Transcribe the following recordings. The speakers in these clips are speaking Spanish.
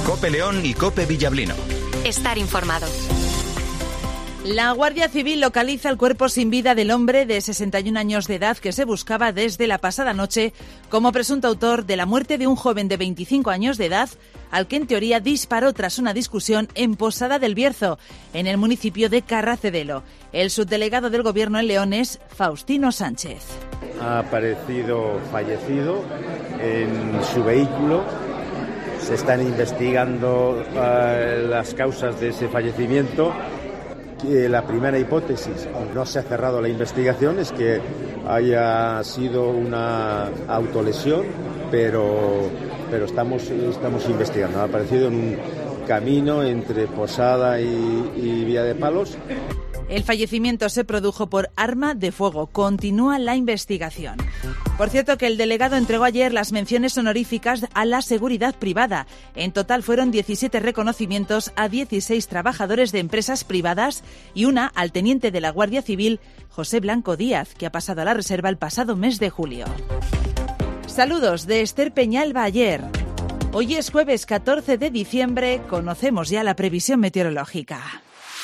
COPE León y COPE Villablino. Estar informado. La Guardia Civil localiza el cuerpo sin vida del hombre de 61 años de edad que se buscaba desde la pasada noche como presunto autor de la muerte de un joven de 25 años de edad al que en teoría disparó tras una discusión en Posada del Bierzo, en el municipio de Carracedelo. El subdelegado del Gobierno en León es Faustino Sánchez. Ha aparecido fallecido en su vehículo. Se están investigando las causas de ese fallecimiento. La primera hipótesis, aunque no se ha cerrado la investigación, es que haya sido una autolesión, pero estamos investigando. Ha aparecido en un camino entre Posada y Vía de Palos. El fallecimiento se produjo por arma de fuego. Continúa la investigación. Por cierto, que el delegado entregó ayer las menciones honoríficas a la seguridad privada. En total fueron 17 reconocimientos a 16 trabajadores de empresas privadas y una al teniente de la Guardia Civil, José Blanco Díaz, que ha pasado a la reserva el pasado mes de julio. Saludos de Esther Peñalba ayer. Hoy es jueves 14 de diciembre. Conocemos ya la previsión meteorológica.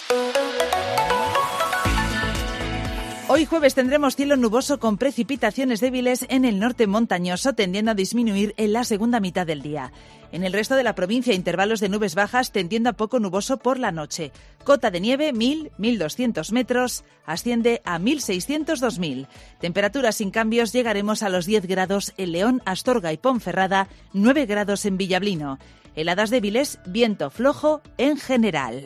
Hoy jueves tendremos cielo nuboso con precipitaciones débiles en el norte montañoso, tendiendo a disminuir en la segunda mitad del día. En el resto de la provincia, intervalos de nubes bajas tendiendo a poco nuboso por la noche. Cota de nieve 1.200 metros, asciende a 1.600-2.000. Temperaturas sin cambios, llegaremos a los 10 grados en León, Astorga y Ponferrada, 9 grados en Villablino. Heladas débiles, viento flojo en general.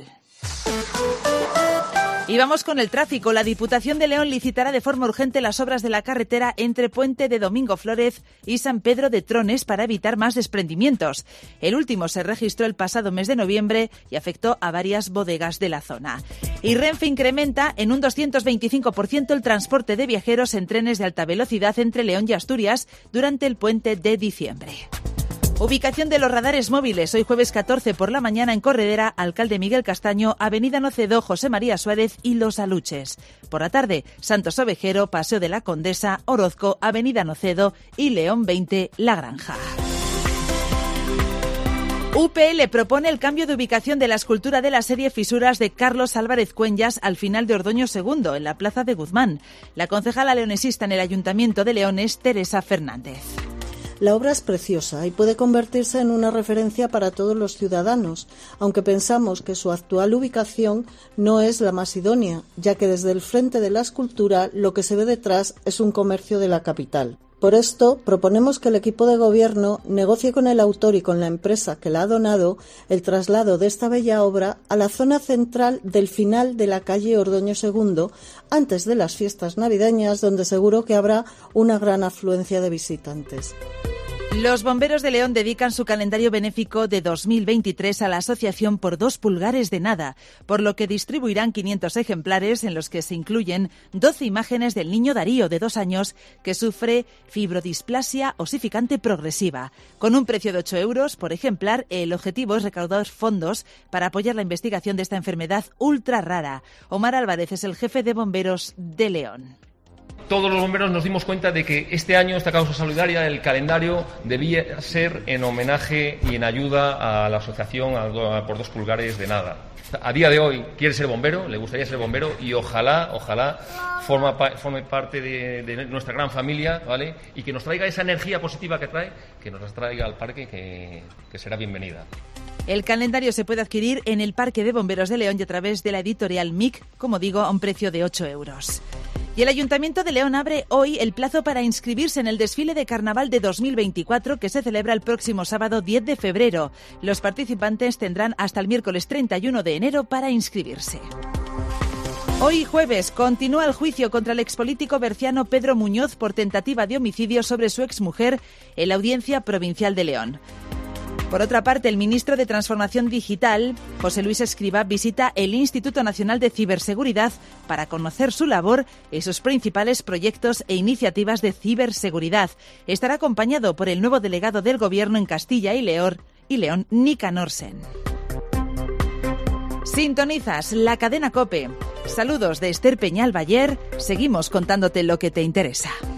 Y vamos con el tráfico. La Diputación de León licitará de forma urgente las obras de la carretera entre Puente de Domingo Flórez y San Pedro de Trones para evitar más desprendimientos. El último se registró el pasado mes de noviembre y afectó a varias bodegas de la zona. Y Renfe incrementa en un 225% el transporte de viajeros en trenes de alta velocidad entre León y Asturias durante el puente de diciembre. Ubicación de los radares móviles. Hoy jueves 14 por la mañana en Corredera, Alcalde Miguel Castaño, Avenida Nocedo, José María Suárez y Los Aluches. Por la tarde, Santos Ovejero, Paseo de la Condesa, Orozco, Avenida Nocedo y León 20, La Granja. UPL propone el cambio de ubicación de la escultura de la serie Fisuras de Carlos Álvarez Cuenllas al final de Ordoño II, en la Plaza de Guzmán. La concejala leonesista en el Ayuntamiento de León es Teresa Fernández. La obra es preciosa y puede convertirse en una referencia para todos los ciudadanos, aunque pensamos que su actual ubicación no es la más idónea, ya que desde el frente de la escultura lo que se ve detrás es un comercio de la capital. Por esto, proponemos que el equipo de gobierno negocie con el autor y con la empresa que la ha donado el traslado de esta bella obra a la zona central del final de la calle Ordoño II, antes de las fiestas navideñas, donde seguro que habrá una gran afluencia de visitantes. Los bomberos de León dedican su calendario benéfico de 2023 a la Asociación por 2 pulgares de nada, por lo que distribuirán 500 ejemplares en los que se incluyen 12 imágenes del niño Darío, de 2 años, que sufre fibrodisplasia osificante progresiva. Con un precio de 8 euros por ejemplar, el objetivo es recaudar fondos para apoyar la investigación de esta enfermedad ultra rara. Omar Álvarez es el jefe de bomberos de León. Todos los bomberos nos dimos cuenta de que este año esta causa solidaria, el calendario, debía ser en homenaje y en ayuda a la asociación por 2 pulgares de nada. A día de hoy quiere ser bombero, le gustaría ser bombero y ojalá forme parte de nuestra gran familia, ¿vale? Y que nos traiga esa energía positiva que trae, que nos las traiga al parque, que será bienvenida. El calendario se puede adquirir en el Parque de Bomberos de León y a través de la editorial MIC, como digo, a un precio de 8 euros. Y el Ayuntamiento de León abre hoy el plazo para inscribirse en el desfile de Carnaval de 2024 que se celebra el próximo sábado 10 de febrero. Los participantes tendrán hasta el miércoles 31 de enero para inscribirse. Hoy jueves continúa el juicio contra el expolítico berciano Pedro Muñoz por tentativa de homicidio sobre su exmujer en la Audiencia Provincial de León. Por otra parte, el ministro de Transformación Digital, José Luis Escrivá, visita el Instituto Nacional de Ciberseguridad para conocer su labor y sus principales proyectos e iniciativas de ciberseguridad. Estará acompañado por el nuevo delegado del Gobierno en Castilla y León, Nicanor Sen. Sintonizas la cadena COPE. Saludos de Esther Peñalba ayer. Seguimos contándote lo que te interesa.